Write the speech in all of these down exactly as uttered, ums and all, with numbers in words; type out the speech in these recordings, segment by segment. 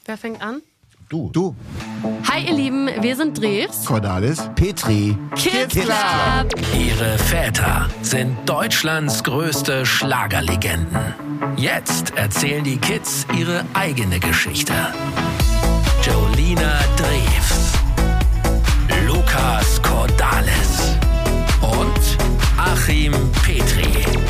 Wer fängt an? Du. Du. Hi ihr Lieben, wir sind Drews, Cordalis, Petri, Kids Club. Ihre Väter sind Deutschlands größte Schlagerlegenden. Jetzt erzählen die Kids ihre eigene Geschichte. Jolina Drews, Lukas Cordalis und Achim Petri.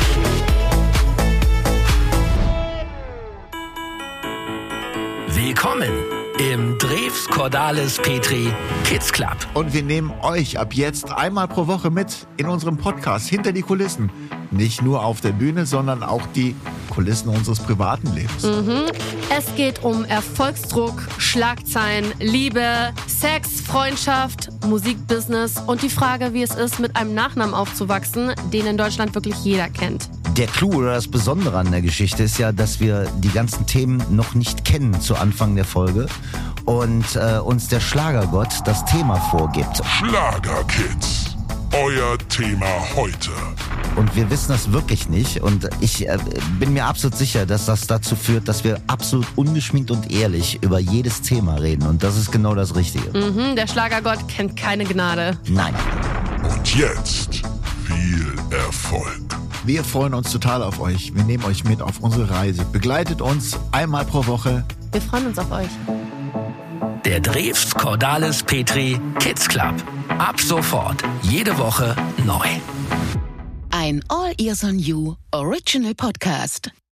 Willkommen im Drews Cordalis Petri Kids Club. Und wir nehmen euch ab jetzt einmal pro Woche mit in unserem Podcast hinter die Kulissen. Nicht nur auf der Bühne, sondern auch die Kulissen unseres privaten Lebens. Mhm. Es geht um Erfolgsdruck, Schlagzeilen, Liebe, Sex, Freundschaft, Musikbusiness und die Frage, wie es ist, mit einem Nachnamen aufzuwachsen, den in Deutschland wirklich jeder kennt. Der Clou oder das Besondere an der Geschichte ist ja, dass wir die ganzen Themen noch nicht kennen zu Anfang der Folge und äh, uns der Schlagergott das Thema vorgibt. Schlagerkids, euer Thema heute. Und wir wissen das wirklich nicht und ich äh, bin mir absolut sicher, dass das dazu führt, dass wir absolut ungeschminkt und ehrlich über jedes Thema reden und das ist genau das Richtige. Mhm, der Schlagergott kennt keine Gnade. Nein. Und jetzt viel Erfolg. Wir freuen uns total auf euch. Wir nehmen euch mit auf unsere Reise. Begleitet uns einmal pro Woche. Wir freuen uns auf euch. Der Drews Cordalis Petri Kids Club. Ab sofort, jede Woche neu. Ein All Ears on You Original Podcast.